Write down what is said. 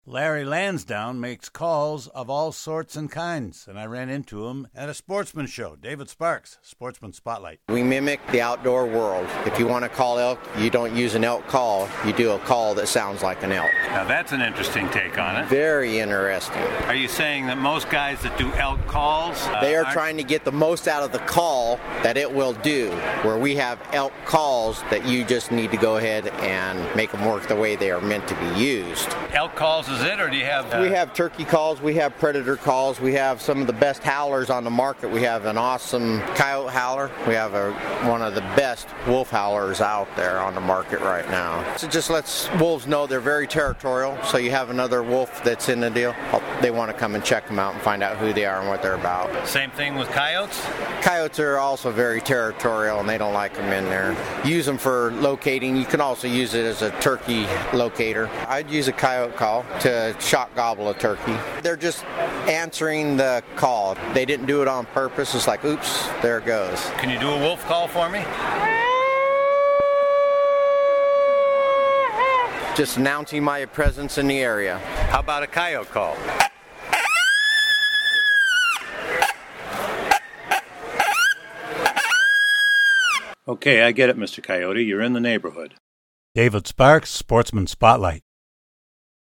Larry Lansdowne makes calls of all sorts and kinds, and I ran into him at a sportsman show. David Sparks, Sportsman Spotlight. We mimic the outdoor world. If you want to call elk, you don't use an elk call. You do a call that sounds like an elk. Now that's an interesting take on it. Very interesting. Are you saying that most guys that do elk calls... they are trying to get the most out of the call that it will do, where we have elk calls that you just need to go ahead and make them work the way they are meant to be used. Elk calls is it, or do you have... We have turkey calls, we have predator calls, we have some of the best howlers on the market. We have an awesome coyote howler. We have one of the best wolf howlers out there on the market right now. So it just lets wolves know they're very territorial, so you have another wolf that's in the deal. They want to come and check them out and find out who they are and what they're about. Same thing with coyotes? Coyotes are also very territorial and they don't like them in there. Use them for locating. You can also use it as a turkey locator. I'd use a coyote call to shot gobble a turkey. They're just answering the call. They didn't do it on purpose. It's like, oops, there it goes. Can you do a wolf call for me? Just announcing my presence in the area. How about a coyote call? Okay, I get it, Mr. Coyote. You're in the neighborhood. David Sparks, Sportsman Spotlight.